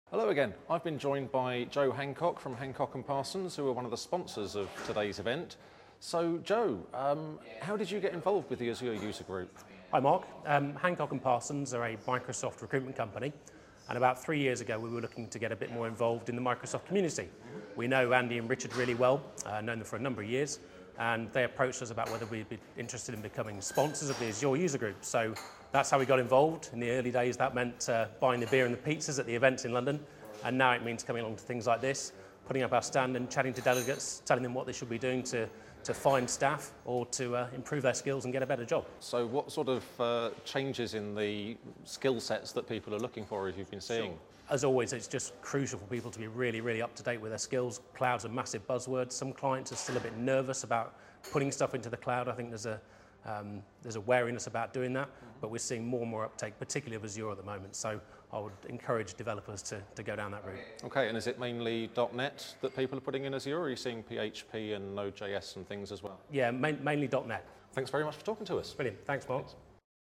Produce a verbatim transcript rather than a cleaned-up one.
Hello again. I've been joined by Joe Hancock from Hancock and Parsons, who are one of the sponsors of today's event. So, Joe, um, how did you get involved with the Azure user group? Hi Mark. Um, Hancock and Parsons are a Microsoft recruitment company, and about three years ago we were looking to get a bit more involved in the Microsoft community. We know Andy and Richard really well, uh, known them for a number of years, and they approached us about whether we'd be interested in becoming sponsors of the Azure user group. So that's how we got involved. In the early days that meant uh, buying the beer and the pizzas at the events in London, and now it means coming along to things like this, putting up our stand and chatting to delegates, telling them what they should be doing to to find staff or to uh, improve their skills and get a better job. So what sort of uh, changes in the skill sets that people are looking for have you been seeing? Sure. As always, it's just crucial for people to be really, really up to date with their skills. Cloud's a massive buzzword. Some clients are still a bit nervous about putting stuff into the cloud. I think there's a um, there's a wariness about doing that, but we're seeing more and more uptake, particularly of Azure at the moment. So I would encourage developers to, to go down that route. Okay, and is it mainly .NET that people are putting in Azure, or are you seeing P H P and Node.js and things as well? Yeah, main, mainly .NET. Thanks very much for talking to us. Brilliant. Thanks, Mark. Thanks.